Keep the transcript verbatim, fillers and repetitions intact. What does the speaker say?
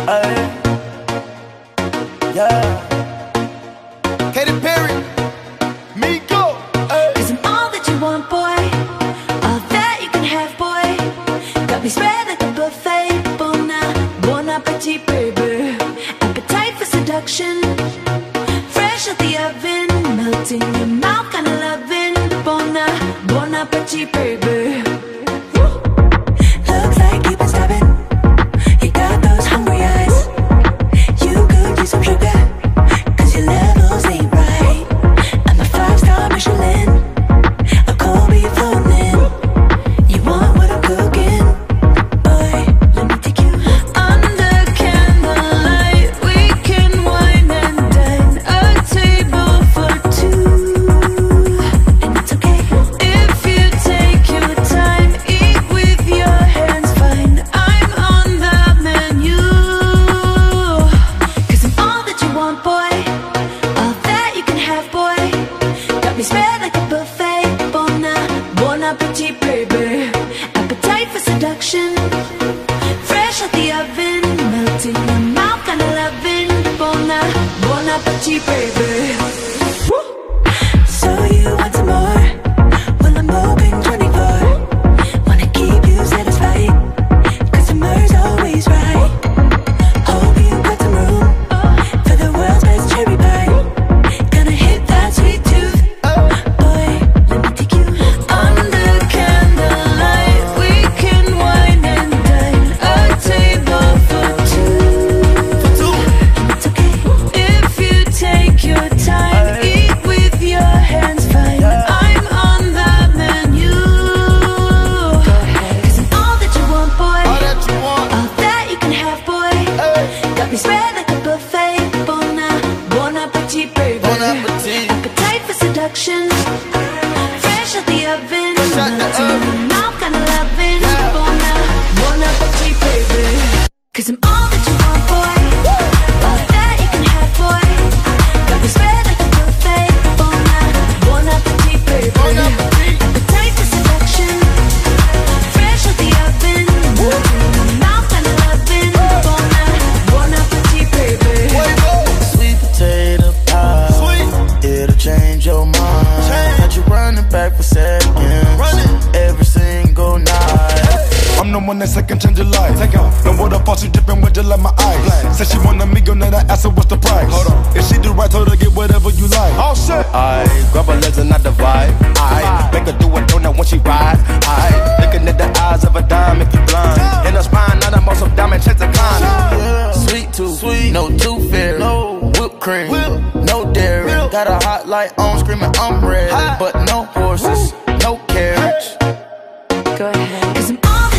Ay, yeah. Katy Perry, Miko. Cause I'm all that you want, boy. All that you can have, boy. Got me spread like a buffet. Bon, bon appetit, baby. Appetite for seduction. Fresh out the oven. Melting your mouth, kinda loving. Bon, bon appetit, baby. Looks like you've been stabbing. You got those hungry eyes. You could use some sugar, cause your levels ain't right. I'm a five-star Michelin, a cold beef floating. You want what I'm cooking? Boy, let me take you under candlelight. We can wine and dine, a table for two. And it's okay if you take your time. Eat with your hands, fine. I'm on the menu. Cause I'm all that you want, boy. All that you can have, boy. Got me spread like a buffet. Bon, bon appetit, baby. Appetite for seduction. Fresh out the oven. Melting your mouth, kinda loving. Bon, bon appetit, baby. So you want some more? Well, I'm open twenty-four. Wanna keep you satisfied, cause summer's always right. Hope you got some room for the world's best cherry pie. Gonna hit that sweet tooth. Boy, let me take you under candlelight. We can wine and dine, a table for two. And it's okay if you take your time. Eat with your hands, fine. I'm on the menu. Cause I'm all that you want, boy. All that you want. All that you can have, boy. Got me spread like a buffet. Bon, bon appetit, baby. Bon appetit. Appetite for seduction. Fresh out the oven. Fresh out the Melting oven. your mouth, kinda loving. Yeah. Bon, bon appetit, baby. Cause I'm all that you want, boy. All that you can have, boy. Got me spread like a buffet. Bon, bon appetit, baby. Bon appetit. Appetite for seduction. Fresh out the oven. Melting your mouth, kinda loving. Bon, bon appetit, baby. Sweet potato pie. Sweet. It'll change your mind. Change. Got you running back for seconds. Running. Every single night. I'm the one that second change your life. Take off. No water fall, she dripping with just like my eyes. Said she want a meal, now I asked her what's the price. Hold on. If she do right, told her get whatever you like. Oh shit. I grab her legs and I divide. I make her do a donut when she ride. I looking at the eyes of a dime, make you blind. In her spine, not a muscle diamond, chase the climb. Yeah. Sweet tooth, sweet, no tooth fairy, No. whipped cream, Whip. no dairy. Milk. Got a hot light on, screaming I'm ready, Hot. but no horses, no carriage. Go ahead. Cause I'm all